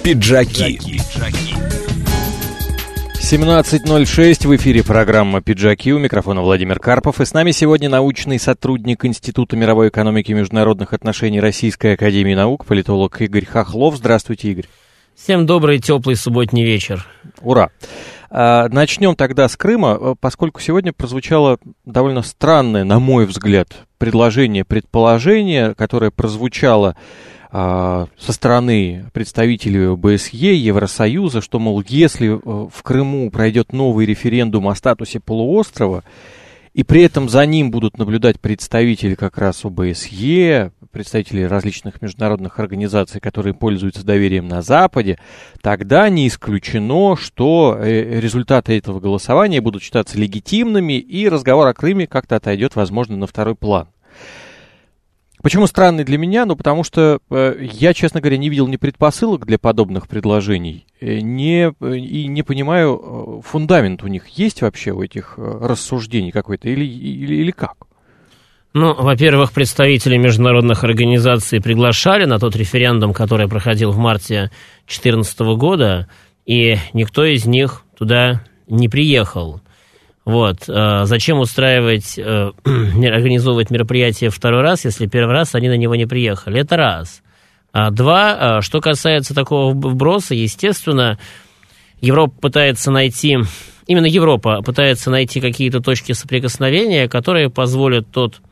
Пиджаки. 17:06 в эфире программа «Пиджаки». У микрофона Владимир Карпов. И с нами сегодня научный сотрудник Института мировой экономики и международных отношений Российской академии наук, политолог Игорь Хохлов. Здравствуйте, Игорь. Всем добрый, теплый субботний вечер. Ура! Начнем тогда с Крыма, поскольку сегодня прозвучало довольно странное, на мой взгляд, предположение, которое прозвучало со стороны представителей ОБСЕ, Евросоюза, что, мол, если в Крыму пройдет новый референдум о статусе полуострова, и при этом за ним будут наблюдать представители как раз ОБСЕ, представители различных международных организаций, которые пользуются доверием на Западе, тогда не исключено, что результаты этого голосования будут считаться легитимными, и разговор о Крыме как-то отойдет, возможно, на второй план. Почему странный для меня? Ну, потому что я, честно говоря, не видел ни предпосылок для подобных предложений, и не понимаю, фундамент у них есть вообще, у этих рассуждений какой-то, или как? Ну, во-первых, представители международных организаций приглашали на тот референдум, который проходил в марте 2014 года, и никто из них туда не приехал. Вот. Зачем организовывать мероприятие второй раз, если первый раз они на него не приехали? Это раз. Два, что касается такого вброса, естественно, Европа пытается найти какие-то точки соприкосновения, которые позволят тот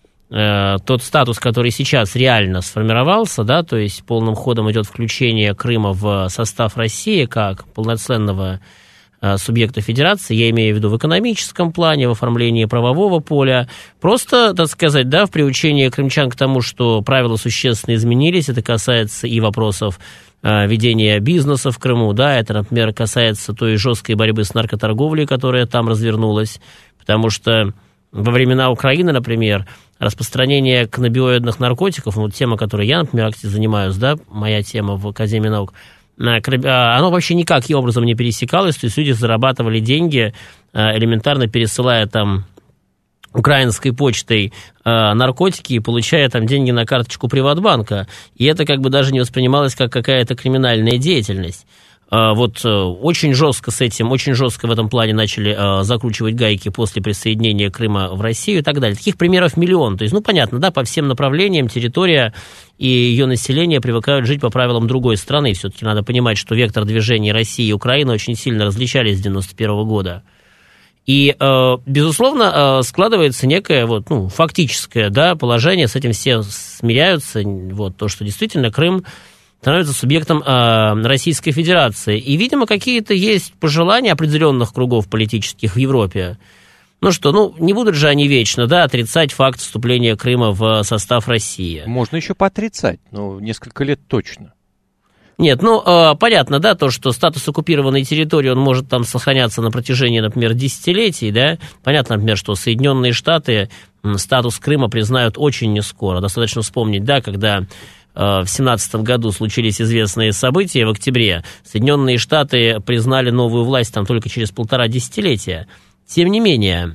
статус, который сейчас реально сформировался, да, то есть полным ходом идет включение Крыма в состав России как полноценного субъекта федерации, я имею в виду в экономическом плане, в оформлении правового поля, просто, так сказать, да, в приучении крымчан к тому, что правила существенно изменились, это касается и вопросов ведения бизнеса в Крыму, да, это, например, касается той жесткой борьбы с наркоторговлей, которая там развернулась, потому что во времена Украины, например, распространение каннабиоидных наркотиков, вот тема, которой я, например, занимаюсь, да, моя тема в Академии наук, оно вообще никаким образом не пересекалось, то есть люди зарабатывали деньги, элементарно пересылая там украинской почтой наркотики и получая там деньги на карточку Приватбанка, и это как бы даже не воспринималось как какая-то криминальная деятельность. Вот очень жестко в этом плане начали закручивать гайки после присоединения Крыма в Россию и так далее. Таких примеров миллион. То есть, ну, понятно, да, по всем направлениям территория и ее население привыкают жить по правилам другой страны. Все-таки надо понимать, что вектор движения России и Украины очень сильно различались с 1991 года. И, безусловно, складывается некое фактическое, да, положение, с этим все смиряются, то, что действительно Крым становится субъектом Российской Федерации. И, видимо, какие-то есть пожелания определенных кругов политических в Европе. Не будут же они вечно, да, отрицать факт вступления Крыма в состав России. Можно еще поотрицать, несколько лет точно. Нет, понятно, да, то, что статус оккупированной территории, он может там сохраняться на протяжении, например, десятилетий, да. Понятно, например, что Соединенные Штаты статус Крыма признают очень нескоро. Достаточно вспомнить, да, когда в 2017 году случились известные события в октябре, Соединенные Штаты признали новую власть там только через 1,5 десятилетия. Тем не менее,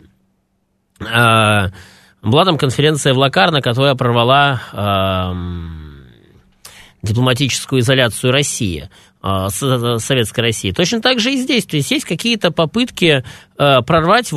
была там конференция в Локарно, которая прорвала дипломатическую изоляцию России, Советской России. Точно так же и здесь. То есть есть какие-то попытки прорвать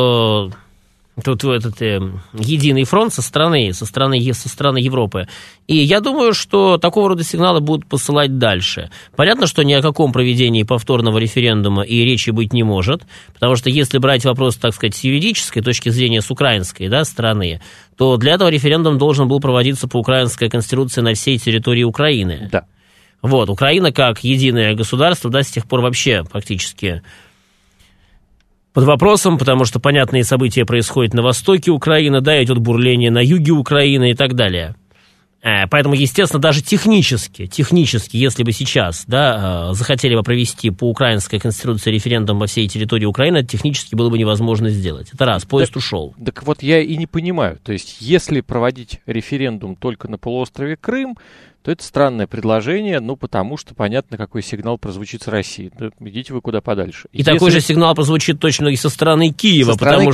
этот единый фронт со стороны Европы. И я думаю, что такого рода сигналы будут посылать дальше. Понятно, что ни о каком проведении повторного референдума и речи быть не может, потому что если брать вопрос, так сказать, с юридической точки зрения, с украинской, да, стороны, то для этого референдум должен был проводиться по украинской конституции на всей территории Украины. Да. Украина как единое государство, да, с тех пор вообще практически под вопросом, потому что понятные события происходят на востоке Украины, да, идет бурление на юге Украины и так далее. Поэтому, естественно, даже технически, если бы сейчас, да, захотели бы провести по украинской конституции референдум во всей территории Украины, это технически было бы невозможно сделать. Это раз, поезд ушел. Так вот я и не понимаю, то есть если проводить референдум только на полуострове Крым, то это странное предложение, ну, потому что понятно, какой сигнал прозвучит с России. Да, идите вы куда подальше. И такой же сигнал прозвучит точно и со стороны Киева, потому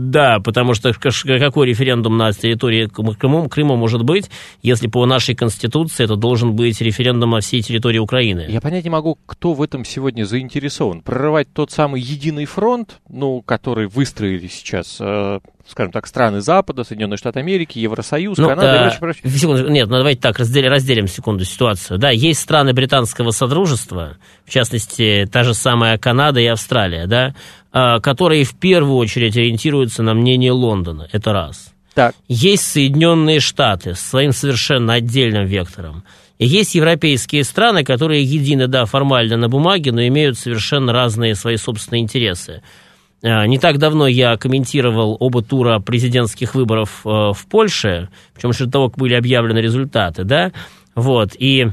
что какой референдум на территории Крыма может быть, если по нашей Конституции это должен быть референдум на всей территории Украины. Я понять не могу, кто в этом сегодня заинтересован. Прорывать тот самый единый фронт, ну, который выстроили сейчас, скажем так, страны Запада, Соединенные Штаты Америки, Евросоюз, Канада и прочее. Нет, давайте так, разделим секунду ситуацию. Да, есть страны британского содружества, в частности, та же самая Канада и Австралия, да, которые в первую очередь ориентируются на мнение Лондона. Это раз. Так. Есть Соединенные Штаты с своим совершенно отдельным вектором. И есть европейские страны, которые едины, да, формально на бумаге, но имеют совершенно разные свои собственные интересы. Не так давно я комментировал оба тура президентских выборов в Польше, причем еще до того, как были объявлены результаты, да, вот, и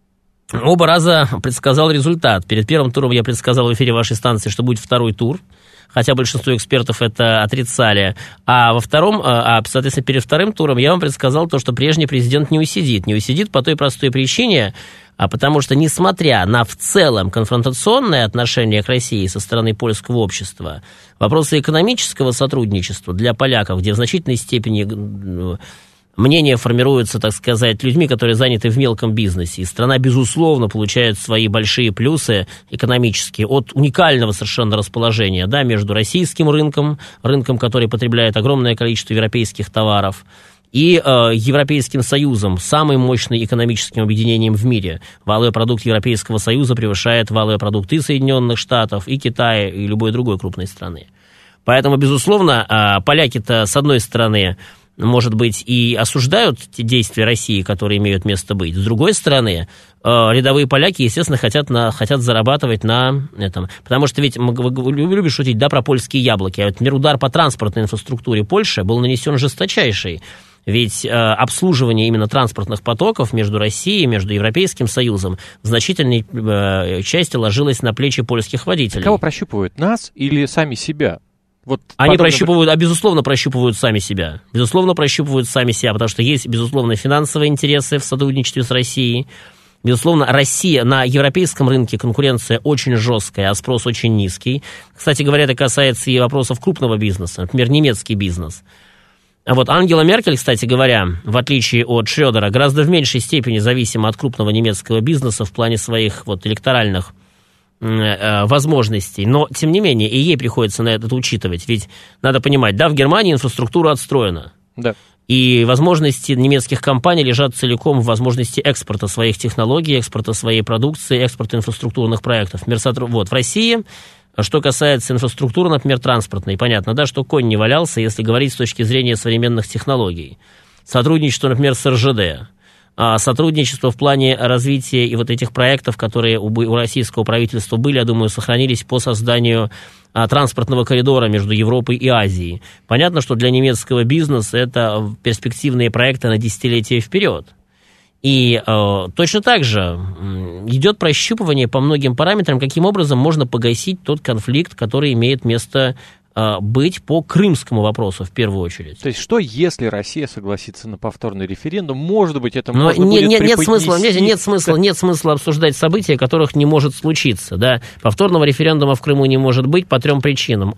оба раза предсказал результат. Перед первым туром я предсказал в эфире вашей станции, что будет второй тур, хотя большинство экспертов это отрицали, а во втором, соответственно, перед вторым туром я вам предсказал то, что прежний президент не усидит по той простой причине, потому что, несмотря на в целом конфронтационное отношение к России со стороны польского общества, вопросы экономического сотрудничества для поляков, где в значительной степени мнения формируются, так сказать, людьми, которые заняты в мелком бизнесе, и страна, безусловно, получает свои большие плюсы экономические от уникального совершенно расположения, да, между российским рынком, который потребляет огромное количество европейских товаров, и Европейским Союзом, самым мощным экономическим объединением в мире. Валовый продукт Европейского Союза превышает валовый продукт и Соединенных Штатов, и Китая, и любой другой крупной страны. Поэтому, безусловно, поляки-то, с одной стороны, может быть, и осуждают те действия России, которые имеют место быть. С другой стороны, рядовые поляки, естественно, хотят зарабатывать на этом. Потому что ведь, вы любите шутить, да, про польские яблоки. А вот, например, удар по транспортной инфраструктуре Польши был нанесен жесточайший. Ведь обслуживание именно транспортных потоков между Россией и между Европейским Союзом в значительной части ложилось на плечи польских водителей. Кого прощупывают, нас или сами себя? Вот они прощупывают, безусловно, прощупывают сами себя. Безусловно, прощупывают сами себя, потому что есть, безусловно, финансовые интересы в сотрудничестве с Россией. Безусловно, Россия на европейском рынке конкуренция очень жесткая, а спрос очень низкий. Кстати говоря, это касается и вопросов крупного бизнеса, например, немецкий бизнес. А вот Ангела Меркель, кстати говоря, в отличие от Шрёдера, гораздо в меньшей степени зависима от крупного немецкого бизнеса в плане своих вот электоральных возможностей, но, тем не менее, и ей приходится на это учитывать, ведь надо понимать, да, в Германии инфраструктура отстроена, да. И возможности немецких компаний лежат целиком в возможности экспорта своих технологий, экспорта своей продукции, экспорта инфраструктурных проектов. Вот, в России, что касается инфраструктуры, например, транспортной, понятно, да, что конь не валялся, если говорить с точки зрения современных технологий. Сотрудничество, например, с РЖД. Сотрудничество в плане развития и вот этих проектов, которые у российского правительства были, я думаю, сохранились по созданию транспортного коридора между Европой и Азией. Понятно, что для немецкого бизнеса это перспективные проекты на десятилетия вперед. И точно так же идет прощупывание по многим параметрам, каким образом можно погасить тот конфликт, который имеет место быть по крымскому вопросу в первую очередь. То есть, что если Россия согласится на повторный референдум? Может быть, это можно будет преподнести... Нет смысла обсуждать события, которых не может случиться. Да? Повторного референдума в Крыму не может быть по 3 причинам.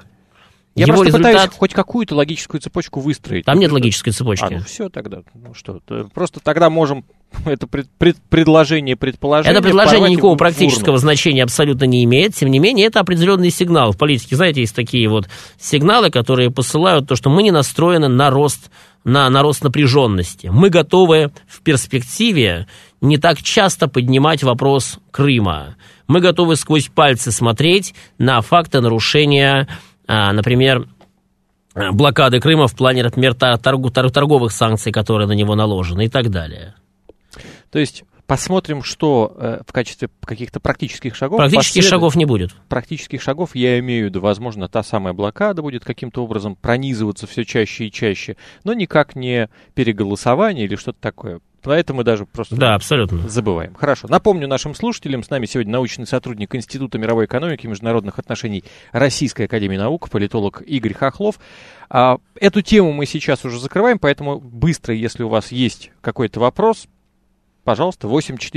Я просто пытаюсь хоть какую-то логическую цепочку выстроить. Там нет логической цепочки. Все тогда. Просто тогда можем это предложение, предположение... Это предложение никакого практического значения абсолютно не имеет. Тем не менее, это определенный сигнал. В политике, знаете, есть такие вот сигналы, которые посылают то, что мы не настроены на рост напряженности. Мы готовы в перспективе не так часто поднимать вопрос Крыма. Мы готовы сквозь пальцы смотреть на факты нарушения, например, блокады Крыма в плане, например, торговых санкций, которые на него наложены и так далее. То есть посмотрим, что в качестве каких-то практических шагов... Практических шагов не будет. Практических шагов я имею в виду, возможно, та самая блокада будет каким-то образом пронизываться все чаще и чаще, но никак не переголосование или что-то такое. Про это мы даже просто абсолютно забываем. Хорошо. Напомню нашим слушателям, с нами сегодня научный сотрудник Института мировой экономики и международных отношений Российской академии наук, политолог Игорь Хохлов. Эту тему мы сейчас уже закрываем, поэтому быстро, если у вас есть какой-то вопрос, Пожалуйста,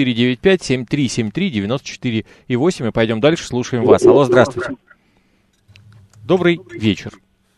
8495-7373-94-8. И пойдем дальше, слушаем вас. Алло, здравствуйте. Добрый вечер.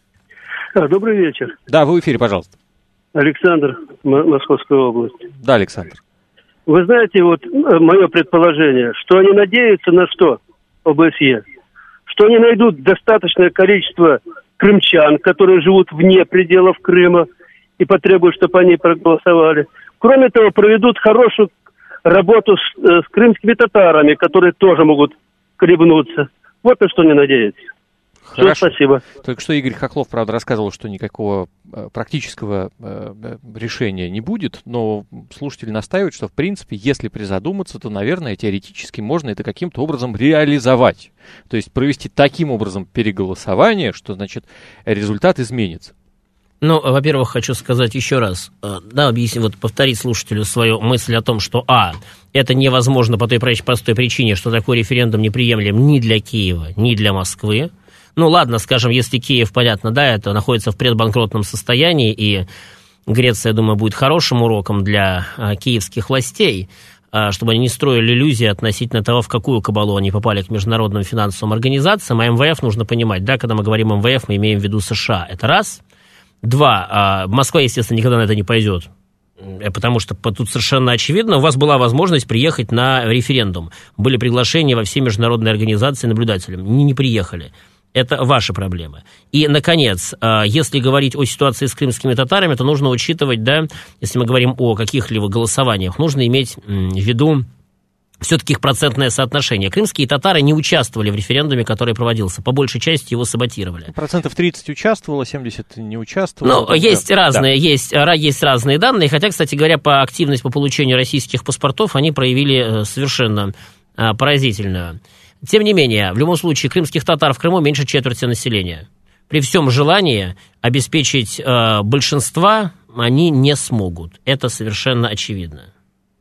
Добрый вечер. Да, вы в эфире, пожалуйста. Александр, Московская область. Да, Александр. Вы знаете, вот мое предположение, что они надеются на что, ОБСЕ? Что они найдут достаточное количество крымчан, которые живут вне пределов Крыма, и потребуют, чтобы они проголосовали. Кроме того, проведут хорошую работу с крымскими татарами, которые тоже могут колебнуться. Вот на что они надеются. Хорошо. Все, спасибо. Только что Игорь Хохлов, правда, рассказывал, что никакого практического решения не будет, но слушатели настаивают, что, в принципе, если призадуматься, то, наверное, теоретически можно это каким-то образом реализовать. То есть провести таким образом переголосование, что, значит, результат изменится. Ну, во-первых, хочу сказать еще раз, повторить слушателю свою мысль о том, что, это невозможно по той простой причине, что такой референдум неприемлем ни для Киева, ни для Москвы. Ну, ладно, скажем, если Киев, понятно, да, это находится в предбанкротном состоянии, и Греция, я думаю, будет хорошим уроком для киевских властей, чтобы они не строили иллюзии относительно того, в какую кабалу они попали к международным финансовым организациям. А МВФ нужно понимать, да, когда мы говорим МВФ, мы имеем в виду США. Это раз. Два, Москва, естественно, никогда на это не пойдет, потому что тут совершенно очевидно, у вас была возможность приехать на референдум. Были приглашения во все международные организации наблюдателям, не приехали. Это ваши проблемы. И, наконец, если говорить о ситуации с крымскими татарами, то нужно учитывать, да, если мы говорим о каких-либо голосованиях, нужно иметь в виду все-таки их процентное соотношение. Крымские татары не участвовали в референдуме, который проводился. По большей части его саботировали. 30% участвовало, 70% не участвовало. Ну, есть разные данные. Хотя, кстати говоря, по активности по получению российских паспортов они проявили совершенно поразительную. Тем не менее, в любом случае, крымских татар в Крыму меньше четверти населения. При всем желании обеспечить большинства они не смогут. Это совершенно очевидно.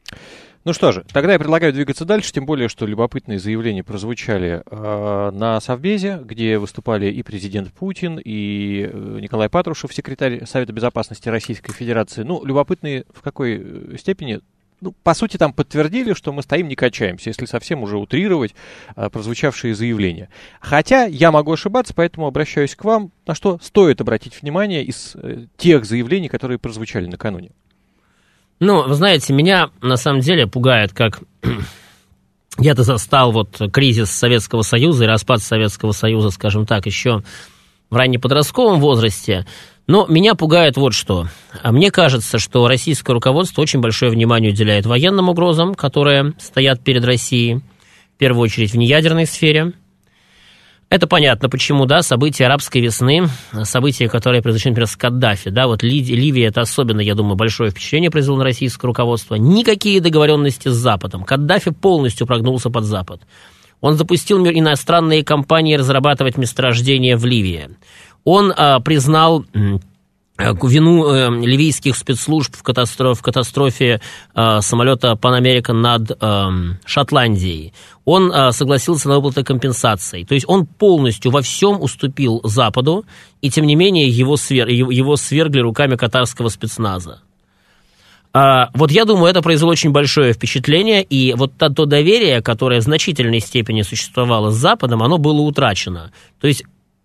Ну что же, тогда я предлагаю двигаться дальше, тем более, что любопытные заявления прозвучали на Совбезе, где выступали и президент Путин, и Николай Патрушев, секретарь Совета Безопасности Российской Федерации. Ну, любопытные в какой степени? Ну, по сути, там подтвердили, что мы стоим, не качаемся, если совсем уже утрировать прозвучавшие заявления. Хотя я могу ошибаться, поэтому обращаюсь к вам, на что стоит обратить внимание из тех заявлений, которые прозвучали накануне. Ну, вы знаете, меня на самом деле пугает, как я-то застал вот кризис Советского Союза и распад Советского Союза, скажем так, еще в раннеподростковом возрасте. Но меня пугает вот что. Мне кажется, что российское руководство очень большое внимание уделяет военным угрозам, которые стоят перед Россией, в первую очередь в неядерной сфере. Это понятно, почему, да, события арабской весны, события, которые произошли, например, с Каддафи, да, вот Ливия, это особенно, я думаю, большое впечатление произвело на российское руководство. Никакие договоренности с Западом. Каддафи полностью прогнулся под Запад. Он запустил иностранные компании разрабатывать месторождения в Ливии. Он признал вину ливийских спецслужб в катастрофе самолета Pan American над Шотландией. Он согласился на выплаты компенсаций. То есть он полностью во всем уступил Западу, и тем не менее его свергли руками катарского спецназа. Вот я думаю, это произвело очень большое впечатление, и вот то доверие, которое в значительной степени существовало с Западом, оно было утрачено. То есть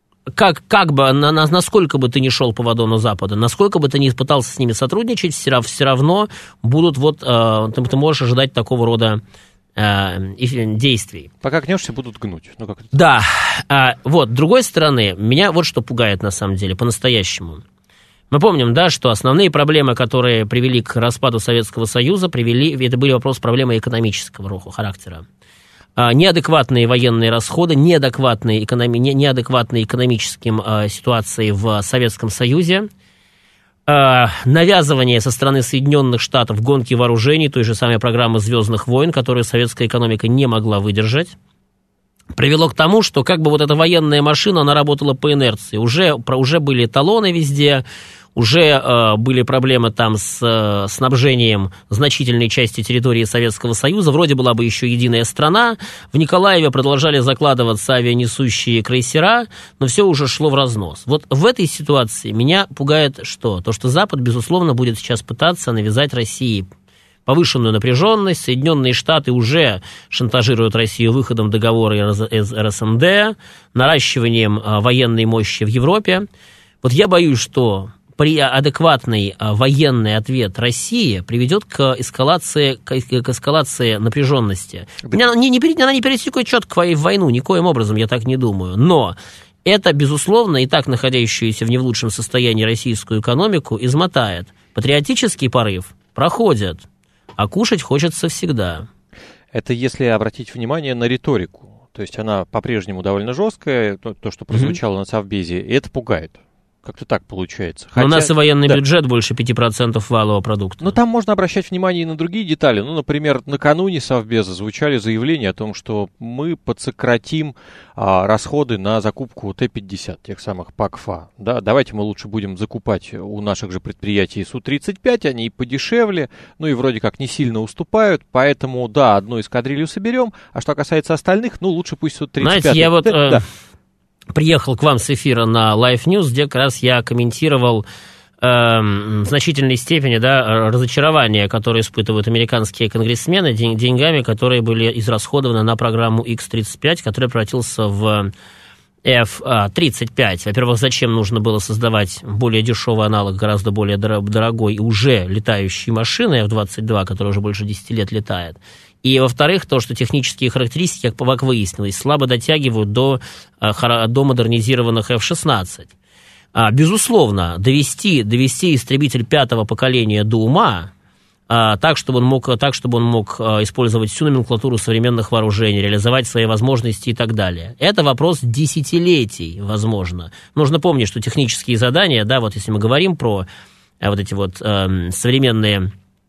насколько бы ты ни шел по вагону Запада, насколько бы ты ни пытался с ними сотрудничать, все равно будут ты можешь ожидать такого рода действий. Пока гнешься, будут гнуть. Да. С другой стороны, меня вот что пугает на самом деле, по-настоящему. Мы помним, да, что основные проблемы, которые привели к распаду Советского Союза, это были проблемы экономического характера. Неадекватные военные расходы, неадекватные экономическим ситуации в Советском Союзе, навязывание со стороны Соединенных Штатов гонки вооружений, той же самой программы «Звездных войн», которую советская экономика не могла выдержать, привело к тому, что вот эта военная машина, она работала по инерции. Уже были талоны везде, уже были проблемы там с снабжением значительной части территории Советского Союза. Вроде была бы еще единая страна. В Николаеве продолжали закладываться авианесущие крейсера, но все уже шло в разнос. Вот в этой ситуации меня пугает что? То, что Запад, безусловно, будет сейчас пытаться навязать России повышенную напряженность. Соединенные Штаты уже шантажируют Россию выходом договора из РСМД, наращиванием военной мощи в Европе. Вот я боюсь, что при адекватный военный ответ России приведет к эскалации напряженности. Она не пересекает четко в войну, никоим образом, я так не думаю. Но это, безусловно, и так находящуюся в не в лучшем состоянии российскую экономику измотает. Патриотический порыв проходит, а кушать хочется всегда. Это если обратить внимание на риторику. То есть она по-прежнему довольно жесткая, то, что прозвучало на Совбезе, и это пугает. Как-то так получается. Хотя, у нас и военный бюджет больше 5% валового продукта. Но там можно обращать внимание и на другие детали. Ну, например, накануне Совбеза звучали заявления о том, что мы подсократим расходы на закупку Т-50, тех самых ПАК-ФА. Да, давайте мы лучше будем закупать у наших же предприятий Су-35, они и подешевле, ну и вроде как не сильно уступают, поэтому, да, одну эскадрилью соберем, а что касается остальных, ну, лучше пусть Су-35. Знаете, я вот... приехал к вам с эфира на Live News, где как раз я комментировал в значительной степени разочарование, которое испытывают американские конгрессмены деньгами, которые были израсходованы на программу X-35, который превратился в F-35. Во-первых, зачем нужно было создавать более дешевый аналог, гораздо более дорогой и уже летающей машины F-22, которая уже больше 10 лет летает. И, во-вторых, то, что технические характеристики, как выяснилось, слабо дотягивают до модернизированных F-16. Безусловно, довести истребитель 5-го поколения до ума, так, чтобы он мог использовать всю номенклатуру современных вооружений, реализовать свои возможности и так далее. Это вопрос десятилетий, возможно. Нужно помнить, что технические задания, да, вот если мы говорим про вот эти вот современные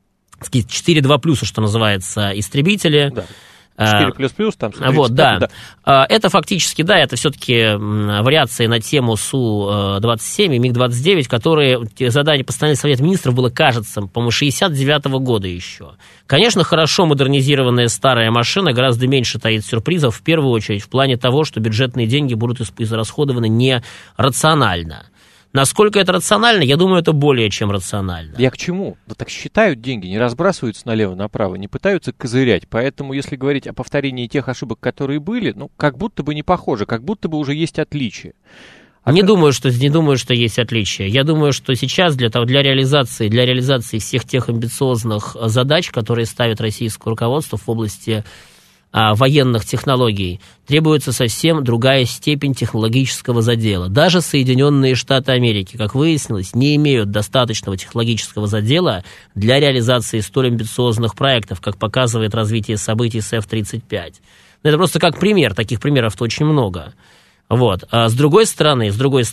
4.2+, что называется, истребители. Да. 4++, там Су-35. Вот, да. Это фактически, да, это все-таки вариации на тему Су-27 и МиГ-29, которые задание постановления Совета Министров было, кажется, по-моему, 69-го года еще. Конечно, хорошо модернизированная старая машина гораздо меньше таит сюрпризов, в первую очередь, в плане того, что бюджетные деньги будут израсходованы нерационально. Насколько это рационально? Я думаю, это более чем рационально. Я к чему? Да так считают деньги, не разбрасываются налево-направо, не пытаются козырять. Поэтому, если говорить о повторении тех ошибок, которые были, ну, как будто бы не похоже, как будто бы уже есть отличия. Не думаю, что есть отличия. Я думаю, что сейчас для реализации всех тех амбициозных задач, которые ставит российское руководство в области военных технологий, требуется совсем другая степень технологического задела. Даже Соединенные Штаты Америки, как выяснилось, не имеют достаточного технологического задела для реализации столь амбициозных проектов, как показывает развитие событий с F-35. Это просто как пример, таких примеров очень много. Вот. А с другой стороны,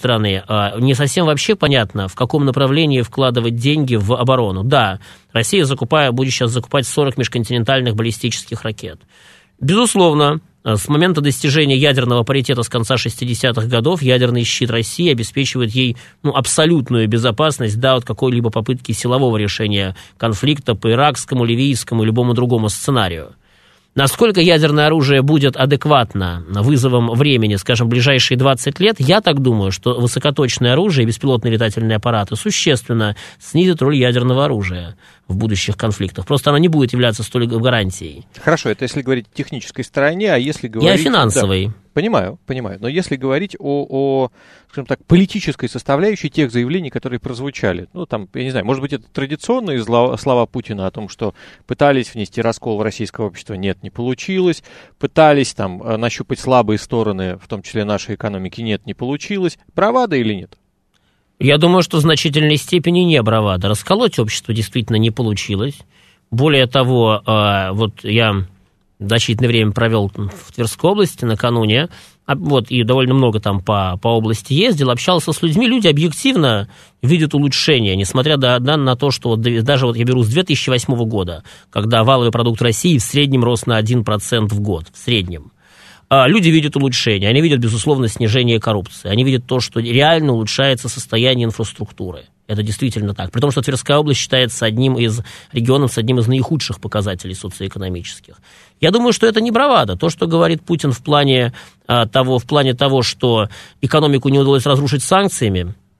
не совсем вообще понятно, в каком направлении вкладывать деньги в оборону. Да, Россия будет сейчас закупать 40 межконтинентальных баллистических ракет. Безусловно, с момента достижения ядерного паритета с конца 60-х годов ядерный щит России обеспечивает ей абсолютную безопасность от какой-либо попытки силового решения конфликта по иракскому, ливийскому и любому другому сценарию. Насколько ядерное оружие будет адекватно вызовам времени, скажем, в ближайшие 20 лет, я так думаю, что высокоточное оружие и беспилотные летательные аппараты существенно снизят роль ядерного оружия в будущих конфликтах. Просто оно не будет являться столь гарантией. Хорошо, это если говорить о технической стороне, а если говорить... И о финансовой. Да, понимаю. Но если говорить о, скажем так, политической составляющей тех заявлений, которые прозвучали, я не знаю, может быть, это традиционные слова Путина о том, что пытались внести раскол в российское общество, нет, не получилось, пытались нащупать слабые стороны, в том числе нашей экономики, нет, не получилось. Бравада или нет? Я думаю, что в значительной степени не бравада. Расколоть общество действительно не получилось. Более того, вот я значительное время провел в Тверской области накануне, и довольно много там по области ездил, общался с людьми. Люди объективно видят улучшение, несмотря на то, что даже я беру с 2008 года, когда валовый продукт России в среднем рос на 1% в год, в среднем. Люди видят улучшение, они видят, безусловно, снижение коррупции, они видят то, что реально улучшается состояние инфраструктуры. Это действительно так. При том, что Тверская область считается одним из регионов с одним из наихудших показателей социоэкономических. Я думаю, что это не бравада. То, что говорит Путин в плане того, что экономику не удалось разрушить санкциями,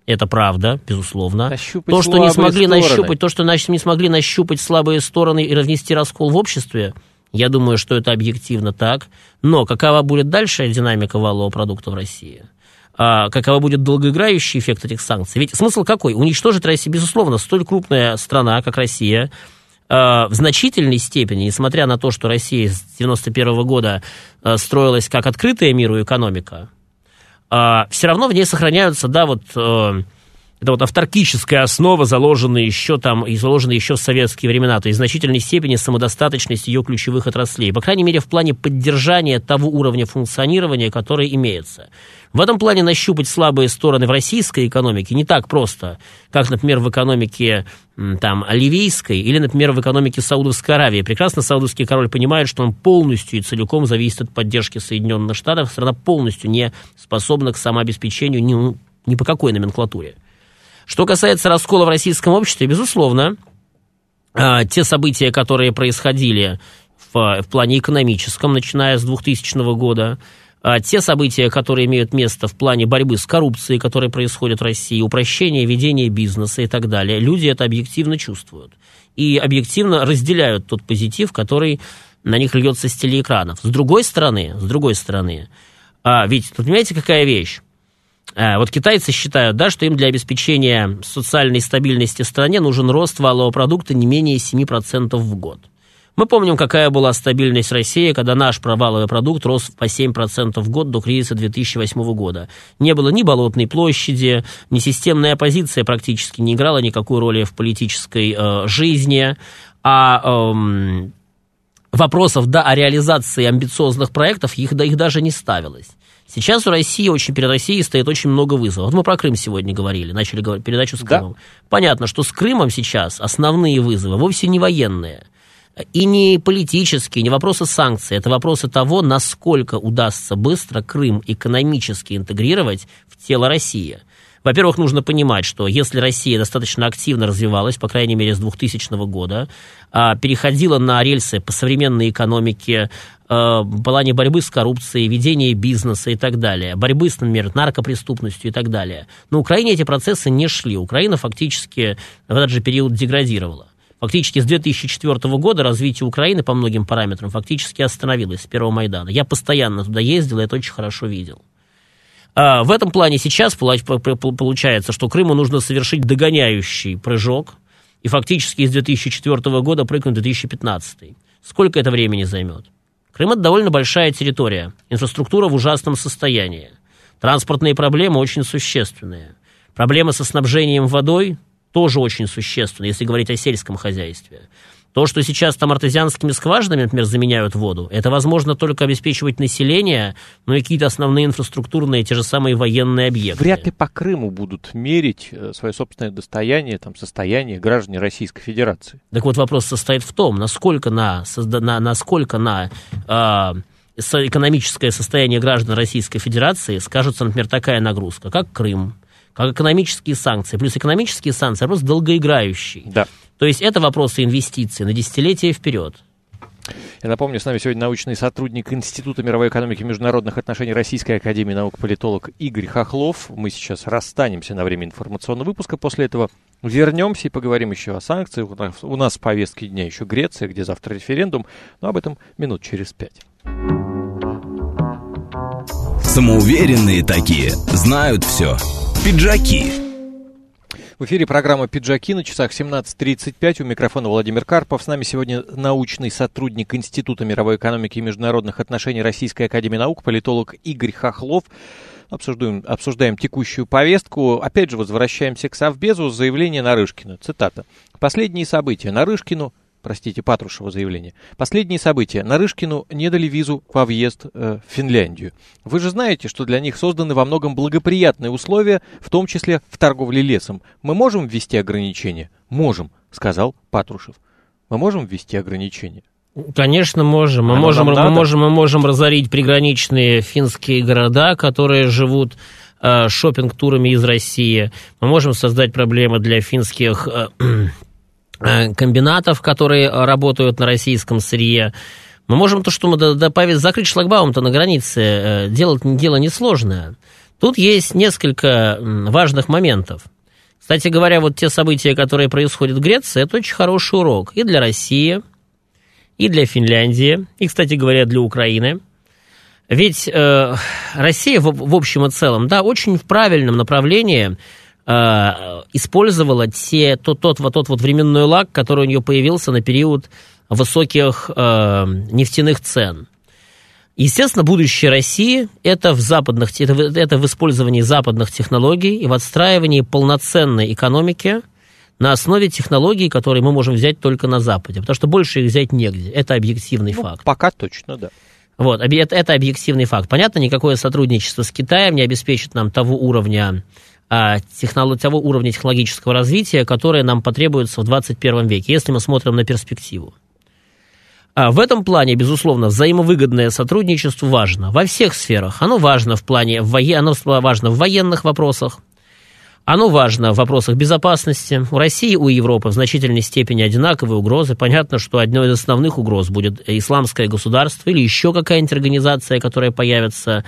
Это правда, безусловно. Нащупать То, что не смогли стороны. не смогли нащупать слабые стороны и разнести раскол в обществе, я думаю, что это объективно так. Но какова будет дальше динамика валового продукта в России? Какова будет долгоиграющий эффект этих санкций? Ведь смысл какой? Уничтожить Россию, безусловно, столь крупная страна, как Россия, в значительной степени, несмотря на то, что Россия с 1991 года строилась как открытая миру экономика, все равно в ней сохраняются, это вот авторкическая основа, заложенная еще в советские времена, то есть в значительной степени самодостаточность ее ключевых отраслей, по крайней мере, в плане поддержания того уровня функционирования, который имеется. В этом плане нащупать слабые стороны в российской экономике не так просто, как, например, в экономике ливийской или, например, в экономике Саудовской Аравии. Прекрасно саудовский король понимает, что он полностью и целиком зависит от поддержки Соединенных Штатов, страна полностью не способна к самообеспечению ни по какой номенклатуре. Что касается раскола в российском обществе, безусловно, те события, которые происходили в плане экономическом, начиная с 2000 года, те события, которые имеют место в плане борьбы с коррупцией, которые происходят в России, упрощение ведения бизнеса и так далее, люди это объективно чувствуют и объективно разделяют тот позитив, который на них льется с телеэкранов. С другой стороны, ведь тут понимаете, какая вещь? Вот китайцы считают, что им для обеспечения социальной стабильности в стране нужен рост валового продукта не менее 7% в год. Мы помним, какая была стабильность России, когда наш валовый продукт рос по 7% в год до кризиса 2008 года. Не было ни болотной площади, ни системная оппозиция практически не играла никакой роли в политической жизни, вопросов о реализации амбициозных проектов их даже не ставилось. Сейчас перед Россией стоит очень много вызовов. Вот мы про Крым сегодня говорили, начали говорить передачу с Крымом. Да. Понятно, что с Крымом сейчас основные вызовы вовсе не военные. И не политические, не вопросы санкций. Это вопросы того, насколько удастся быстро Крым экономически интегрировать в тело России. Во-первых, нужно понимать, что если Россия достаточно активно развивалась, по крайней мере, с 2000 года, переходила на рельсы по современной экономике, в плане борьбы с коррупцией, ведения бизнеса и так далее, борьбы с, например, наркопреступностью и так далее. На Украине эти процессы не шли. Украина фактически в этот же период деградировала. Фактически с 2004 года развитие Украины по многим параметрам фактически остановилось с первого Майдана. Я постоянно туда ездил, и это очень хорошо видел. В этом плане сейчас получается, что Крыму нужно совершить догоняющий прыжок, и фактически с 2004 года прыгнуть в 2015. Сколько это времени займет? Крым – это довольно большая территория, инфраструктура в ужасном состоянии, транспортные проблемы очень существенные, проблемы со снабжением водой тоже очень существенные, если говорить о сельском хозяйстве. То, что сейчас там артезианскими скважинами, например, заменяют воду, это возможно только обеспечивать население, но и какие-то основные инфраструктурные, те же самые военные объекты. Вряд ли по Крыму будут мерить свое собственное достояние, состояние граждан Российской Федерации. Так вот, вопрос состоит в том, насколько на экономическое состояние граждан Российской Федерации скажется, например, такая нагрузка, как Крым, как экономические санкции. Плюс экономические санкции – вопрос долгоиграющий. Да. То есть это вопросы инвестиций на десятилетия вперед. Я напомню, с нами сегодня научный сотрудник Института мировой экономики и международных отношений Российской академии наук, политолог Игорь Хохлов. Мы сейчас расстанемся на время информационного выпуска. После этого вернемся и поговорим еще о санкциях. У нас в повестке дня еще Греция, где завтра референдум. Но об этом минут через 5. Самоуверенные такие, знают все. Пиджаки. В эфире программа «Пиджаки», на часах 17:35. У микрофона Владимир Карпов. С нами сегодня научный сотрудник Института мировой экономики и международных отношений Российской академии наук, политолог Игорь Хохлов. Обсуждаем текущую повестку. Опять же, возвращаемся к Совбезу. Заявление Нарышкина. Цитата. «Последние события. Патрушева заявление. Последние события. Нарышкину не дали визу во въезд в Финляндию. Вы же знаете, что для них созданы во многом благоприятные условия, в том числе в торговле лесом. Мы можем ввести ограничения?» «Можем», сказал Патрушев. «Мы можем ввести ограничения?» Конечно, можем. Мы можем разорить приграничные финские города, которые живут шопинг-турами из России. Мы можем создать проблемы для финских комбинатов, которые работают на российском сырье. Мы можем закрыть шлагбаум-то на границе. Дело несложное. Тут есть несколько важных моментов. Кстати говоря, вот те события, которые происходят в Греции, это очень хороший урок и для России, и для Финляндии, и, кстати говоря, для Украины. Ведь Россия в общем и целом, да, очень в правильном направлении использовала тот временной лаг, который у нее появился на период высоких нефтяных цен. Естественно, будущее России это в использовании западных технологий и в отстраивании полноценной экономики на основе технологий, которые мы можем взять только на Западе, потому что больше их взять негде. Это объективный факт. Пока точно, да. Вот, это объективный факт. Понятно, никакое сотрудничество с Китаем не обеспечит нам того уровня технологического развития, которое нам потребуется в 21 веке, если мы смотрим на перспективу. В этом плане, безусловно, взаимовыгодное сотрудничество важно во всех сферах. Оно важно в военных вопросах, оно важно в вопросах безопасности. У России, у Европы в значительной степени одинаковые угрозы. Понятно, что одной из основных угроз будет исламское государство или еще какая-нибудь организация, которая появится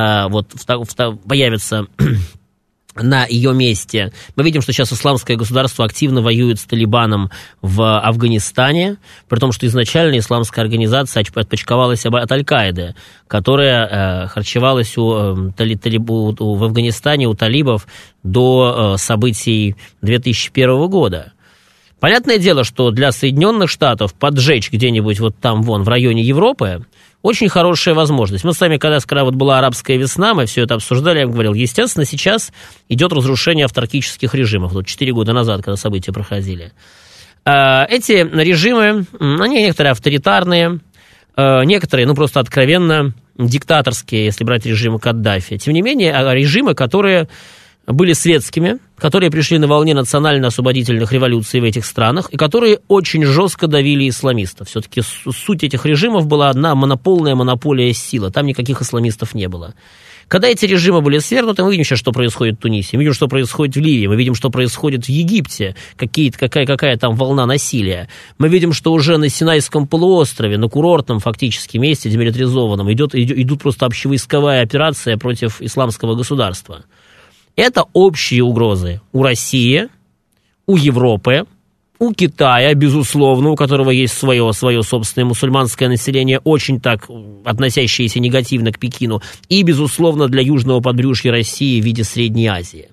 на ее месте. Мы видим, что сейчас исламское государство активно воюет с Талибаном в Афганистане, при том, что изначально исламская организация отпочковалась от Аль-Каиды, которая харчевалась в Афганистане у талибов до событий 2001 года. Понятное дело, что для Соединенных Штатов поджечь где-нибудь вот там в районе Европы очень хорошая возможность. Мы с вами, когда вот была арабская весна, мы все это обсуждали, я вам говорил, естественно, сейчас идет разрушение автаркических режимов. 4 года назад, когда события проходили. Эти режимы, они некоторые авторитарные, некоторые, просто откровенно диктаторские, если брать режимы Каддафи. Тем не менее, режимы, которые были светскими, которые пришли на волне национально-освободительных революций в этих странах и которые очень жестко давили исламистов. Все-таки суть этих режимов была одна полная монополия силы, там никаких исламистов не было. Когда эти режимы были свергнуты, мы видим сейчас, что происходит в Тунисе, мы видим, что происходит в Ливии, мы видим, что происходит в Египте, какая там волна насилия. Мы видим, что уже на Синайском полуострове, на курортном фактически месте, демилитаризованном, идут просто общевойсковая операция против исламского государства. Это общие угрозы у России, у Европы, у Китая, безусловно, у которого есть свое собственное мусульманское население, очень так относящееся негативно к Пекину, и, безусловно, для южного подбрюшья России в виде Средней Азии.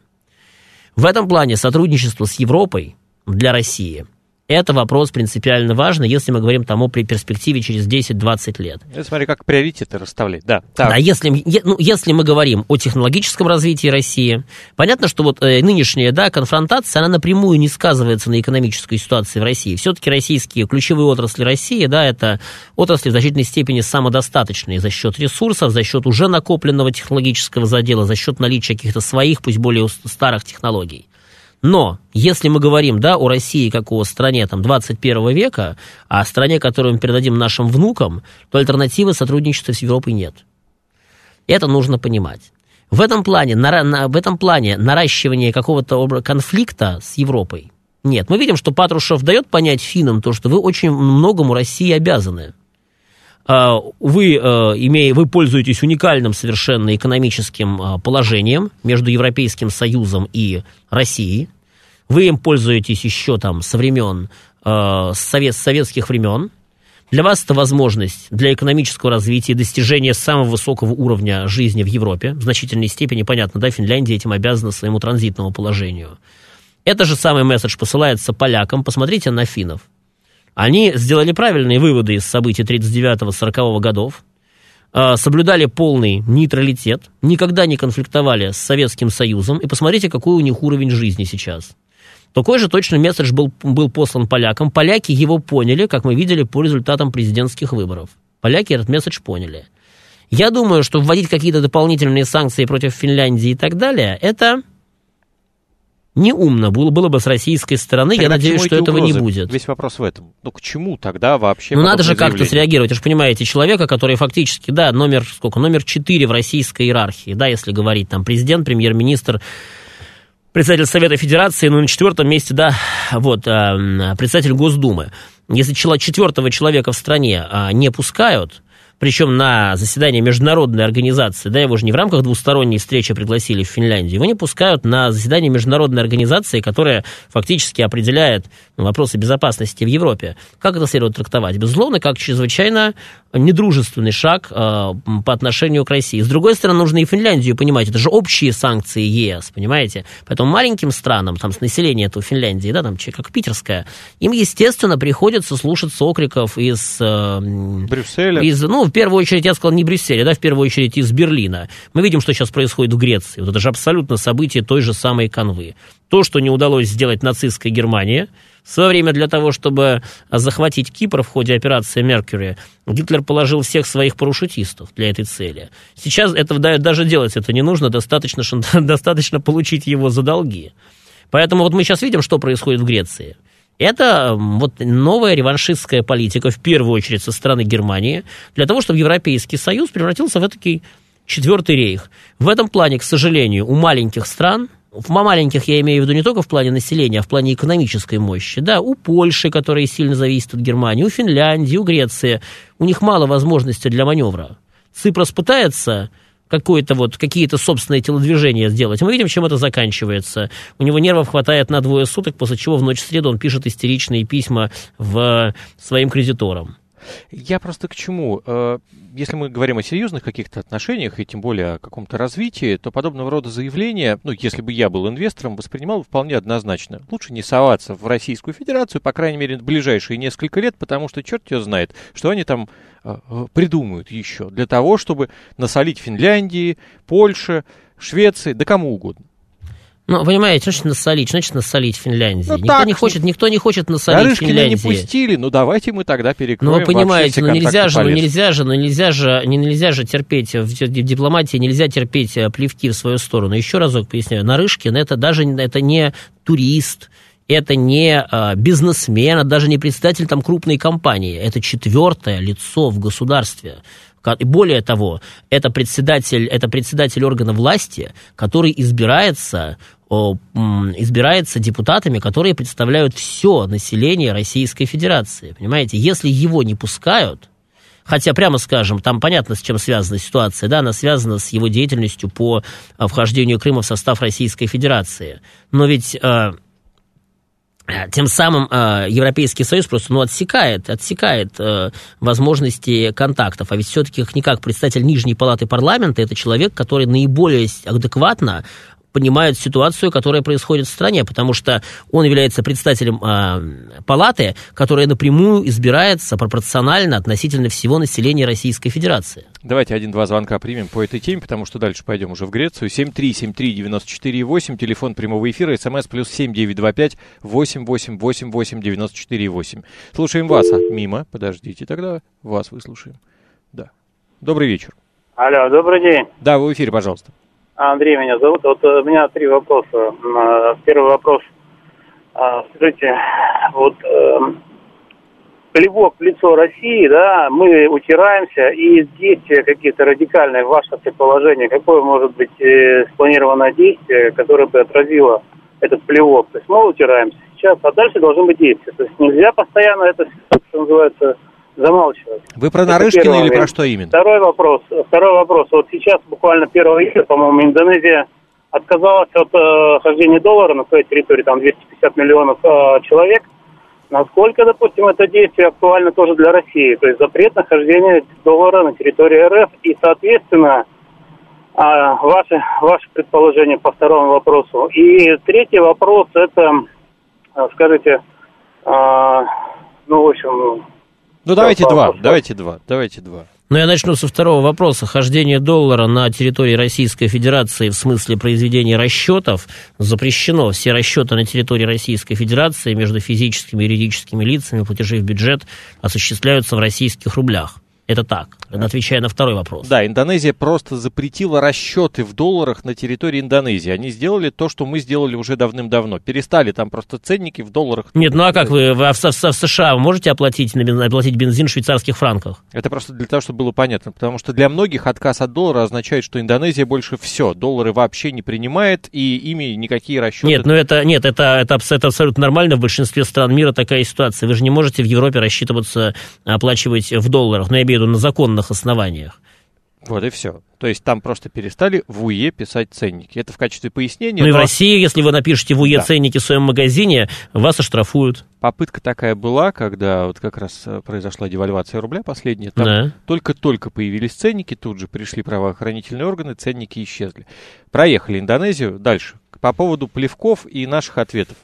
В этом плане сотрудничество с Европой для России – это вопрос принципиально важный, если мы говорим о перспективе через 10-20 лет. Смотри, как приоритеты расставлять, да. Да, если мы говорим о технологическом развитии России, понятно, что нынешняя конфронтация, она напрямую не сказывается на экономической ситуации в России. Все-таки российские ключевые отрасли России, это отрасли в значительной степени самодостаточные за счет ресурсов, за счет уже накопленного технологического задела, за счет наличия каких-то своих, пусть более старых технологий. Но, если мы говорим, о России как о стране 21 века, о стране, которую мы передадим нашим внукам, то альтернативы сотрудничества с Европой нет. Это нужно понимать. В этом плане наращивание какого-то конфликта с Европой нет. Мы видим, что Патрушев дает понять финнам то, что вы очень многому России обязаны. Вы пользуетесь уникальным совершенно экономическим положением между Европейским Союзом и Россией. Вы им пользуетесь еще со времен советских времен. Для вас это возможность для экономического развития и достижения самого высокого уровня жизни в Европе. В значительной степени, понятно, Финляндия этим обязана своему транзитному положению. Это же самый месседж посылается полякам. Посмотрите на финнов. Они сделали правильные выводы из событий 39-40 годов, соблюдали полный нейтралитет, никогда не конфликтовали с Советским Союзом, и посмотрите, какой у них уровень жизни сейчас. Такой же точно месседж был послан полякам. Поляки его поняли, как мы видели по результатам президентских выборов. Поляки этот месседж поняли. Я думаю, что вводить какие-то дополнительные санкции против Финляндии и так далее, это неумно было бы с российской стороны. Я надеюсь, что этого не будет. Весь вопрос в этом. К чему тогда вообще? Надо же как-то среагировать. Вы же понимаете, человека, который фактически, номер 4 в российской иерархии, если говорить, президент, премьер-министр, председатель Совета Федерации, на 4-м месте, председатель Госдумы. Если 4-го человека в стране не пускают, причем на заседание международной организации, да, его же не в рамках двусторонней встречи пригласили в Финляндию, его не пускают на заседание международной организации, которая фактически определяет вопросы безопасности в Европе. Как это следует трактовать? Безусловно, как чрезвычайно недружественный шаг по отношению к России. С другой стороны, нужно и Финляндию понимать, это же общие санкции ЕС, понимаете? Поэтому маленьким странам, там, с населением этого Финляндии, да, там, как питерская, им, естественно, приходится слушаться окриков из Брюсселя. В первую очередь, я сказал, не Брюсселя, да, в первую очередь из Берлина. Мы видим, что сейчас происходит в Греции. Вот это же абсолютно событие той же самой канвы. То, что не удалось сделать нацистской Германии в свое время для того, чтобы захватить Кипр в ходе операции «Меркьюри», Гитлер положил всех своих парашютистов для этой цели. Сейчас это даже делать это не нужно, достаточно получить его за долги. Поэтому вот мы сейчас видим, что происходит в Греции. Это вот новая реваншистская политика, в первую очередь со стороны Германии, для того, чтобы Европейский Союз превратился в этакий четвертый рейх. В этом плане, к сожалению, у маленьких стран, в маленьких я имею в виду не только в плане населения, а в плане экономической мощи, да, у Польши, которая сильно зависит от Германии, у Финляндии, у Греции, у них мало возможностей для маневра. Ципрос пытается какие-то собственные телодвижения сделать. Мы видим, чем это заканчивается. У него нервов хватает на 2 суток, после чего в ночь в среду он пишет истеричные письма своим кредиторам. Я просто к чему? Если мы говорим о серьезных каких-то отношениях, и тем более о каком-то развитии, то подобного рода заявления, если бы я был инвестором, воспринимал вполне однозначно. Лучше не соваться в Российскую Федерацию, по крайней мере, в ближайшие несколько лет, потому что черт его знает, что они там придумают еще для того, чтобы насолить Финляндии, Польше, Швеции, да кому угодно. Понимаете, что значит насолить Финляндии? Никто не хочет насолить Финляндии. Нарышкина не пустили, давайте мы тогда перекроем. Вы понимаете, нельзя же терпеть, в дипломатии нельзя терпеть плевки в свою сторону. Еще разок поясняю, Нарышкин это не турист, это не бизнесмен, это даже не представитель крупной компании, это 4-е лицо в государстве. И более того, это председатель органа власти, который избирается депутатами, которые представляют все население Российской Федерации. Понимаете, если его не пускают, хотя, прямо скажем, там понятно, с чем связана ситуация, да, она связана с его деятельностью по вхождению Крыма в состав Российской Федерации. Но ведь тем самым Европейский Союз просто отсекает возможности контактов. А ведь все-таки, как представитель Нижней Палаты парламента, это человек, который наиболее адекватно понимает ситуацию, которая происходит в стране, потому что он является представителем палаты, которая напрямую избирается пропорционально относительно всего населения Российской Федерации. Давайте 1-2 звонка примем по этой теме, потому что дальше пойдем уже в Грецию. 7373948, телефон прямого эфира, смс +7 925 8888 94,8. Слушаем вас. Мимо, подождите, тогда вас выслушаем. Да. Добрый вечер. Алло, добрый день. Да, вы в эфире, пожалуйста. Андрей меня зовут. Вот у меня 3 вопроса. Первый вопрос. Скажите, плевок в лицо России, да, мы утираемся, и действия какие-то радикальные, ваше предположение, какое может быть спланированное действие, которое бы отразило этот плевок? То есть мы утираемся сейчас, а дальше должны быть действия. То есть нельзя постоянно это, что называется, замалчивать. Вы про Нарышкина или про что именно? Второй вопрос. Вот сейчас, буквально 1 июля, по-моему, Индонезия отказалась от хождения доллара на своей территории, там 250 миллионов человек. Насколько, допустим, это действие актуально тоже для России? То есть запрет на хождение доллара на территории РФ и, соответственно, ваше предположение по второму вопросу. И третий вопрос, это, скажите, давайте два. Я начну со второго вопроса. Хождение доллара на территории Российской Федерации в смысле произведения расчетов запрещено. Все расчеты на территории Российской Федерации между физическими и юридическими лицами, платежи в бюджет осуществляются в российских рублях. Это так, отвечая на второй вопрос. Да, Индонезия просто запретила расчеты в долларах на территории Индонезии. Они сделали то, что мы сделали уже давным-давно. Перестали там просто ценники в долларах. Нет, а как вы в США можете оплатить бензин в швейцарских франках? Это просто для того, чтобы было понятно. Потому что для многих отказ от доллара означает, что Индонезия больше все. Доллары вообще не принимает, и ими никакие расчеты... Это абсолютно нормально. В большинстве стран мира такая ситуация. Вы же не можете в Европе рассчитываться, оплачивать в долларах. Но я имею в виду на законных основаниях. Вот и все. То есть там просто перестали в УЕ писать ценники. Это в качестве пояснения. Ну и в России, если вы напишете в УЕ ценники в своем магазине, вас оштрафуют. Попытка такая была, когда вот как раз произошла девальвация рубля последняя. Там только-только появились ценники, тут же пришли правоохранительные органы, ценники исчезли. Проехали Индонезию. Дальше. По поводу плевков и наших ответов.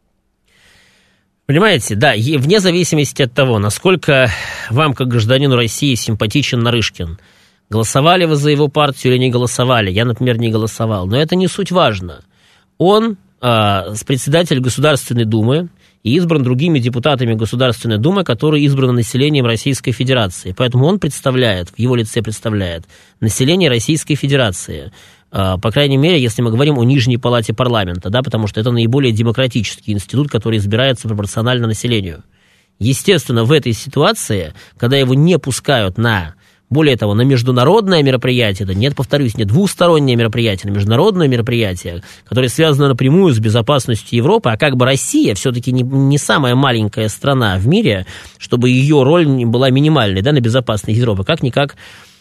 Понимаете, да, вне зависимости от того, насколько вам, как гражданину России, симпатичен Нарышкин, голосовали вы за его партию или не голосовали? Я, например, не голосовал. Но это не суть важно. Он председатель Государственной Думы и избран другими депутатами Государственной Думы, которые избраны населением Российской Федерации. Поэтому он представляет, в его лице представляет население Российской Федерации. По крайней мере, если мы говорим о Нижней Палате Парламента, да, потому что это наиболее демократический институт, который избирается пропорционально населению. Естественно, в этой ситуации, когда его не пускают более того, на международное мероприятие, повторюсь, не двустороннее мероприятие, на международное мероприятие, которое связано напрямую с безопасностью Европы, а как бы Россия все-таки не самая маленькая страна в мире, чтобы ее роль была минимальной, да, на безопасность Европы, как-никак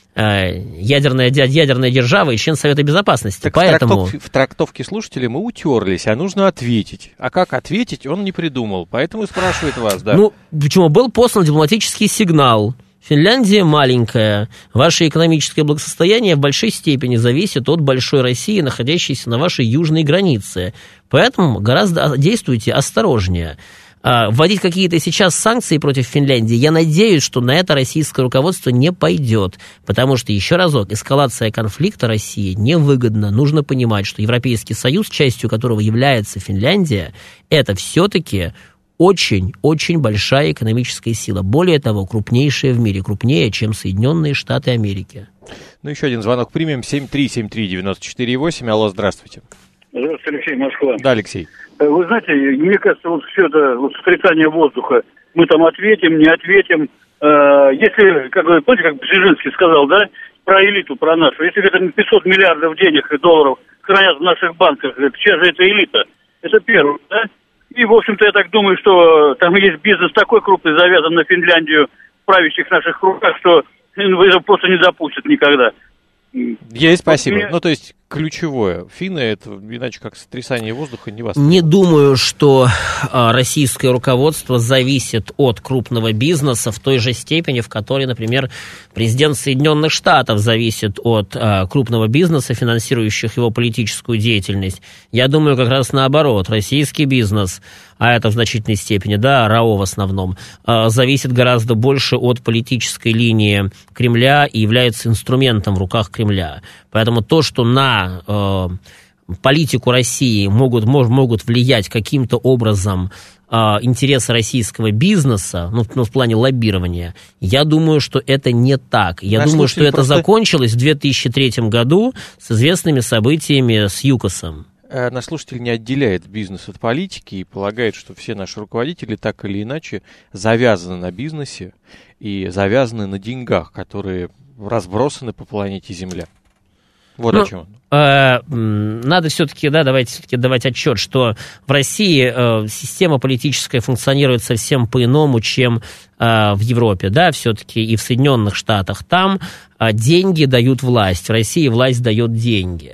ядерная держава и член Совета Безопасности. Так поэтому в трактовке слушателей мы утерлись, а нужно ответить. А как ответить, он не придумал, поэтому и спрашивает вас, да. Ну, почему? Был послан дипломатический сигнал. Финляндия маленькая, ваше экономическое благосостояние в большой степени зависит от большой России, находящейся на вашей южной границе. Поэтому гораздо действуйте осторожнее. Вводить какие-то сейчас санкции против Финляндии, я надеюсь, что на это российское руководство не пойдет. Потому что, еще разок, эскалация конфликта России невыгодна. Нужно понимать, что Европейский Союз, частью которого является Финляндия, это все-таки очень-очень большая экономическая сила. Более того, крупнейшая в мире, крупнее, чем Соединенные Штаты Америки. Ну, еще один звонок примем. 7373948. Алло, здравствуйте. Здравствуйте, Алексей, Москва. Да, Алексей. Вы знаете, мне кажется, вот все это сотрясание воздуха, мы там ответим, не ответим. Если, помните, как Бжезинский сказал, да, про элиту, про нашу, если это 500 миллиардов денег и долларов хранят в наших банках, чья же это элита? Это первое, да? И, в общем-то, я так думаю, что там есть бизнес такой крупный, завязан на Финляндию в правящих наших руках, что его просто не запустят никогда. Есть, спасибо. Ну, то есть, ключевое. Финны, это иначе как сотрясание воздуха не вас. Не думаю, что российское руководство зависит от крупного бизнеса в той же степени, в которой, например, президент Соединенных Штатов зависит от крупного бизнеса, финансирующих его политическую деятельность. Я думаю, как раз наоборот. Российский бизнес, а это в значительной степени, да, РАО в основном, зависит гораздо больше от политической линии Кремля и является инструментом в руках Кремля. Поэтому то, что на политику России могут влиять каким-то образом интересы российского бизнеса, в плане лоббирования, я думаю, что это не так. Я думаю, что это закончилось в 2003 году с известными событиями с ЮКОСом. Наш слушатель не отделяет бизнес от политики и полагает, что все наши руководители так или иначе завязаны на бизнесе и завязаны на деньгах, которые разбросаны по планете Земля. Вот о чем. Надо все-таки, давайте давать отчет, что в России система политическая функционирует совсем по-иному, чем в Европе, да, все-таки и в Соединенных Штатах. Там деньги дают власть, в России власть дает деньги.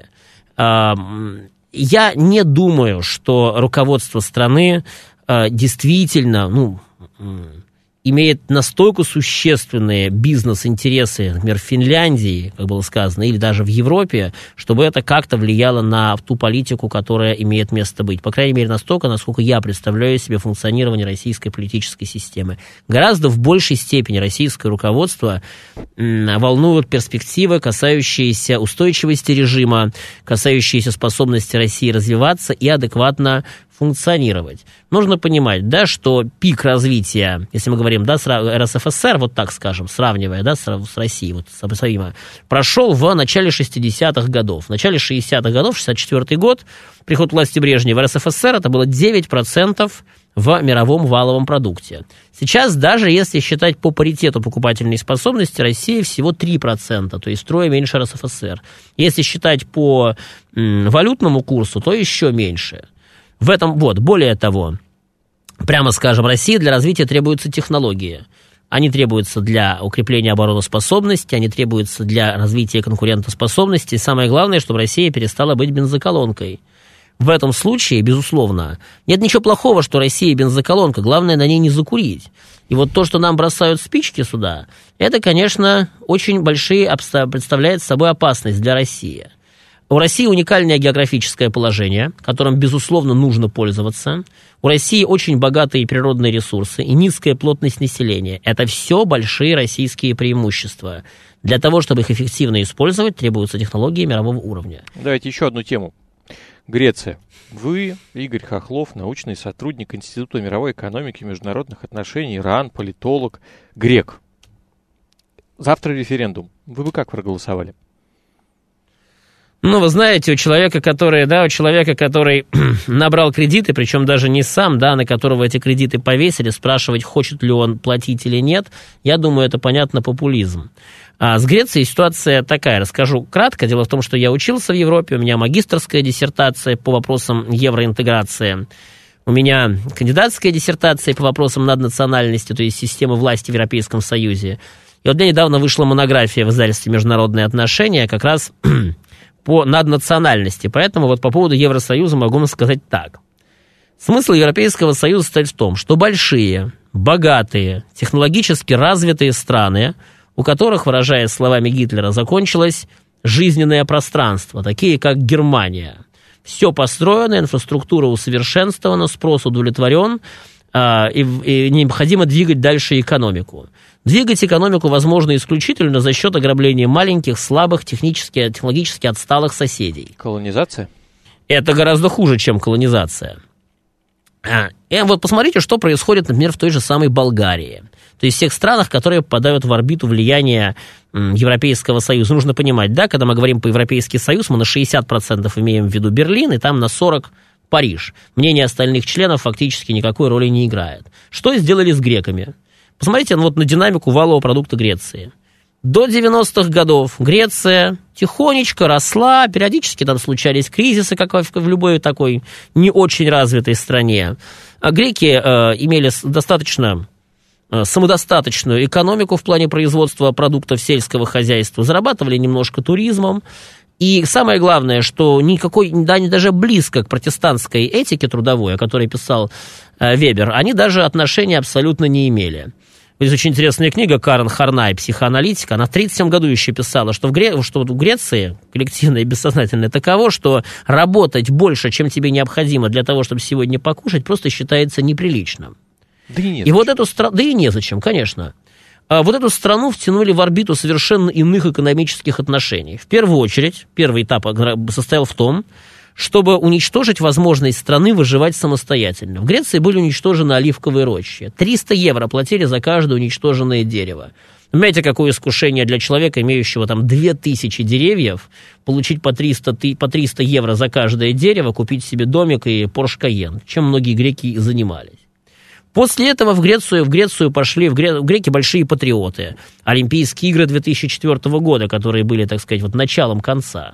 Я не думаю, что руководство страны действительно, имеет настолько существенные бизнес-интересы, например, в Финляндии, как было сказано, или даже в Европе, чтобы это как-то влияло на ту политику, которая имеет место быть. По крайней мере, настолько, насколько я представляю себе функционирование российской политической системы. Гораздо в большей степени российское руководство волнуют перспективы, касающиеся устойчивости режима, касающиеся способности России развиваться и адекватно функционировать. Нужно понимать, да, что пик развития, если мы говорим, да, с РСФСР, вот так скажем, сравнивая, да, с Россией, вот сопоставимо, прошел в начале 60-х годов. В начале 60-х годов, 64-й год, приход власти Брежнева в РСФСР, это было 9% в мировом валовом продукте. Сейчас, даже если считать по паритету покупательной способности, Россия всего 3%, то есть втрое меньше РСФСР. Если считать по валютному курсу, то еще меньше. Более того, прямо скажем, России для развития требуются технологии. Они требуются для укрепления обороноспособности, они требуются для развития конкурентоспособности. И самое главное, чтобы Россия перестала быть бензоколонкой. В этом случае, безусловно, нет ничего плохого, что Россия бензоколонка. Главное, на ней не закурить. И вот то, что нам бросают спички сюда, это, конечно, очень представляет собой опасность для России. У России уникальное географическое положение, которым, безусловно, нужно пользоваться. У России очень богатые природные ресурсы и низкая плотность населения. Это все большие российские преимущества. Для того, чтобы их эффективно использовать, требуются технологии мирового уровня. Давайте еще одну тему. Греция. Вы, Игорь Хохлов, научный сотрудник Института мировой экономики и международных отношений, Иран, политолог, грек. Завтра референдум. Вы бы как проголосовали? Ну, вы знаете, у человека, который набрал кредиты, причем даже не сам, да, на которого эти кредиты повесили, спрашивать, хочет ли он платить или нет, я думаю, это, понятно, популизм. А с Грецией ситуация такая, расскажу кратко. Дело в том, что я учился в Европе, у меня магистерская диссертация по вопросам евроинтеграции, у меня кандидатская диссертация по вопросам наднациональности, то есть системы власти в Европейском Союзе. И вот у меня недавно вышла монография в издательстве «Международные отношения» как раз по наднациональности. Поэтому вот по поводу Евросоюза могу сказать так. Смысл Европейского Союза состоит в том, что большие, богатые, технологически развитые страны, у которых, выражаясь словами Гитлера, закончилось жизненное пространство, такие как Германия. Все построено, инфраструктура усовершенствована, спрос удовлетворен, и необходимо двигать дальше экономику. Двигать экономику возможно исключительно за счет ограбления маленьких, слабых, технологически отсталых соседей. Колонизация? Это гораздо хуже, чем колонизация. И вот посмотрите, что происходит, например, в той же самой Болгарии. То есть в тех странах, которые попадают в орбиту влияния Европейского Союза. Нужно понимать, да, когда мы говорим по Европейский Союз, мы на 60% имеем в виду Берлин, и там на 40% Париж. Мнение остальных членов фактически никакой роли не играет. Что сделали с греками? Посмотрите вот на динамику валового продукта Греции. До 90-х годов Греция тихонечко росла, периодически там случались кризисы, как в любой такой не очень развитой стране. А греки имели достаточно самодостаточную экономику в плане производства продуктов сельского хозяйства, зарабатывали немножко туризмом. И самое главное, что никакой, да, даже близко к протестантской этике трудовой, о которой писал Вебер, они даже отношения абсолютно не имели. Есть очень интересная книга Карен Хорнай, психоаналитик, она в 1937 году еще писала, что в Греции коллективное и бессознательное таково, что работать больше, чем тебе необходимо для того, чтобы сегодня покушать, просто считается неприличным. Да и нет. И вот эту страну, да и незачем, конечно. Вот эту страну втянули в орбиту совершенно иных экономических отношений. В первую очередь, первый этап состоял в том, чтобы уничтожить возможность страны выживать самостоятельно. В Греции были уничтожены оливковые рощи. 300 евро платили за каждое уничтоженное дерево. Понимаете, какое искушение для человека, имеющего там 2000 деревьев, получить по 300 евро за каждое дерево, купить себе домик и Porsche Cayenne, чем многие греки и занимались. После этого в Грецию пошли греки большие патриоты. Олимпийские игры 2004 года, которые были, так сказать, вот началом конца,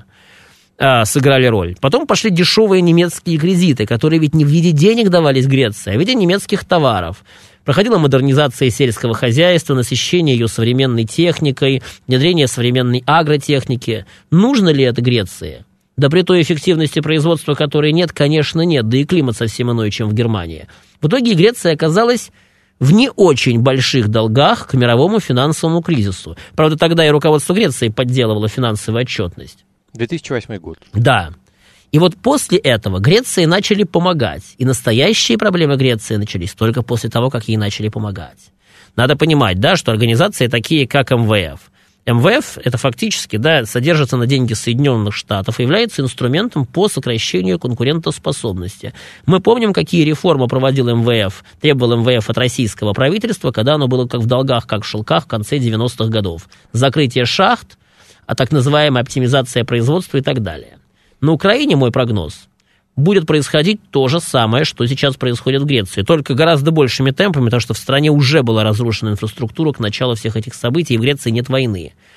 сыграли роль. Потом пошли дешевые немецкие кредиты, которые ведь не в виде денег давались Греции, а в виде немецких товаров. Проходила модернизация сельского хозяйства, насыщение ее современной техникой, внедрение современной агротехники. Нужно ли это Греции? Да при той эффективности производства, которой нет, конечно, нет, да и климат совсем иной, чем в Германии. В итоге Греция оказалась в не очень больших долгах к мировому финансовому кризису. Правда, тогда и руководство Греции подделывало финансовую отчетность. 2008 год. Да. И вот после этого Греции начали помогать. И настоящие проблемы Греции начались только после того, как ей начали помогать. Надо понимать, да, что организации такие, как МВФ. МВФ, это фактически, да, содержится на деньги Соединенных Штатов и является инструментом по сокращению конкурентоспособности. Мы помним, какие реформы проводил МВФ, требовал МВФ от российского правительства, когда оно было как в долгах, как в шелках в конце 90-х годов. Закрытие шахт, а так называемая оптимизация производства и так далее. На Украине, мой прогноз, будет происходить то же самое, что сейчас происходит в Греции, только гораздо большими темпами, потому что в стране уже была разрушена инфраструктура к началу всех этих событий, и в Греции нет войны.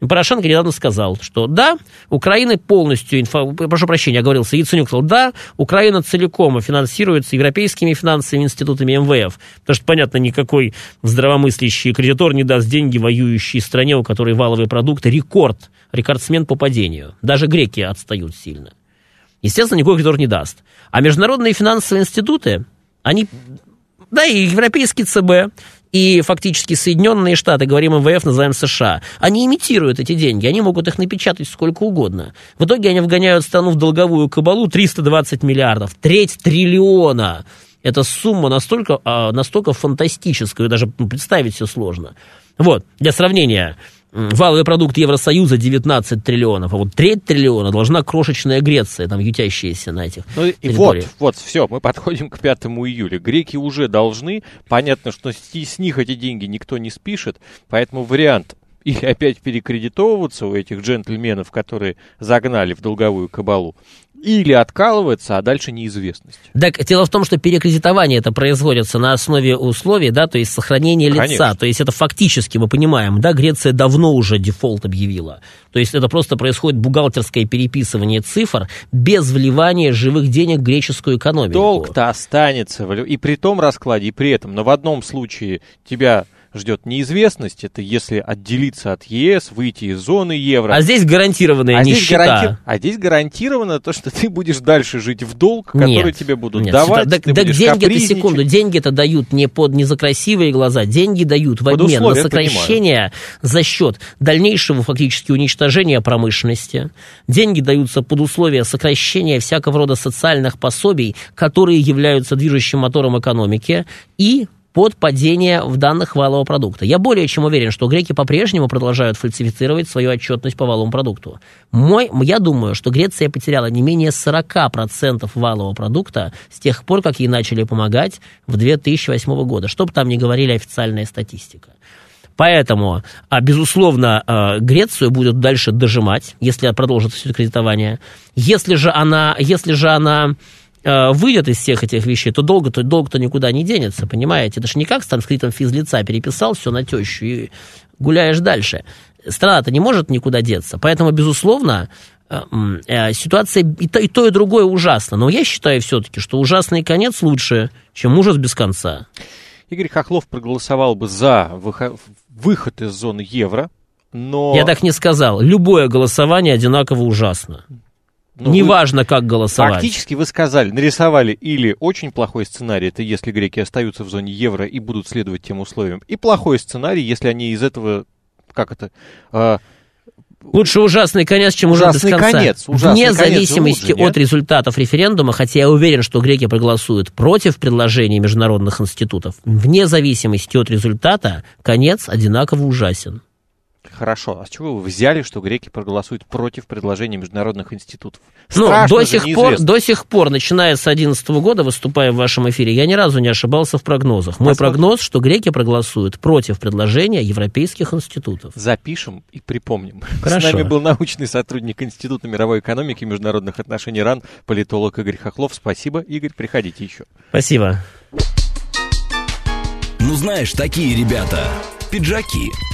Порошенко недавно сказал, что да, Украина полностью, прошу прощения, оговорился, Яценюк сказал, да, Украина целиком финансируется европейскими финансовыми институтами МВФ, потому что, понятно, никакой здравомыслящий кредитор не даст деньги воюющей стране, у которой валовые продукты рекордсмен по падению. Даже греки отстают сильно. Естественно, никакой кредитор не даст. А международные финансовые институты, они, да, и европейский ЦБ, и фактически Соединенные Штаты, говорим МВФ, называем США, они имитируют эти деньги, они могут их напечатать сколько угодно. В итоге они вгоняют страну в долговую кабалу 320 миллиардов, треть триллиона. Эта сумма настолько фантастическая, даже представить все сложно. Вот, для сравнения, валовый продукт Евросоюза 19 триллионов, а вот треть триллиона должна крошечная Греция, там ютящаяся на этих территориях. Вот, все, мы подходим к 5 июля. Греки уже должны, понятно, что с них эти деньги никто не спишет, поэтому вариант или опять перекредитовываться у этих джентльменов, которые загнали в долговую кабалу, или откалывается, а дальше неизвестность. Так, дело в том, что перекредитование это производится на основе условий, да, то есть сохранения лица. Конечно. То есть это фактически, мы понимаем, да, Греция давно уже дефолт объявила. То есть это просто происходит бухгалтерское переписывание цифр без вливания живых денег в греческую экономику. Долг-то останется, и при том раскладе, и при этом. Но в одном случае тебя ждет неизвестность, это если отделиться от ЕС, выйти из зоны евро. А здесь гарантированная нищета. Здесь гарантировано то, что ты будешь дальше жить в долг, который тебе будут давать, ты будешь деньги-то, секунду, деньги-то дают не за красивые глаза, деньги дают в обмен на сокращение за счет дальнейшего фактически уничтожения промышленности. Деньги даются под условия сокращения всякого рода социальных пособий, которые являются движущим мотором экономики, и под падение в данных валового продукта. Я более чем уверен, что греки по-прежнему продолжают фальсифицировать свою отчетность по валовому продукту. Я думаю, что Греция потеряла не менее 40% валового продукта с тех пор, как ей начали помогать в 2008 года, что бы там ни говорили официальная статистика. Поэтому, безусловно, Грецию будут дальше дожимать, если продолжится все это кредитование. Если же она выйдет из всех этих вещей, то долг-то никуда не денется, понимаете? Это же не как с транскриптом физлица переписал все на тещу и гуляешь дальше. Страна-то не может никуда деться. Поэтому, безусловно, ситуация и то, и другое ужасно. Но я считаю все-таки, что ужасный конец лучше, чем ужас без конца. Игорь Хохлов проголосовал бы за выход из зоны евро, но... Я так не сказал. Любое голосование одинаково ужасно. Неважно, как голосовать. Фактически вы сказали, нарисовали или очень плохой сценарий, это если греки остаются в зоне евро и будут следовать тем условиям, и плохой сценарий, если они из этого, лучше ужасный конец, чем ужас без конца. Вне зависимости от результатов референдума, хотя я уверен, что греки проголосуют против предложений международных институтов, вне зависимости от результата, конец одинаково ужасен. Хорошо, а с чего вы взяли, что греки проголосуют против предложений международных институтов? До сих пор, начиная с 2011 года, выступая в вашем эфире, я ни разу не ошибался в прогнозах. Мой прогноз, что греки проголосуют против предложения европейских институтов. Запишем и припомним. Хорошо. С нами был научный сотрудник Института мировой экономики и международных отношений РАН, политолог Игорь Хохлов. Спасибо, Игорь, приходите еще. Спасибо. Ну знаешь, такие ребята, пиджаки.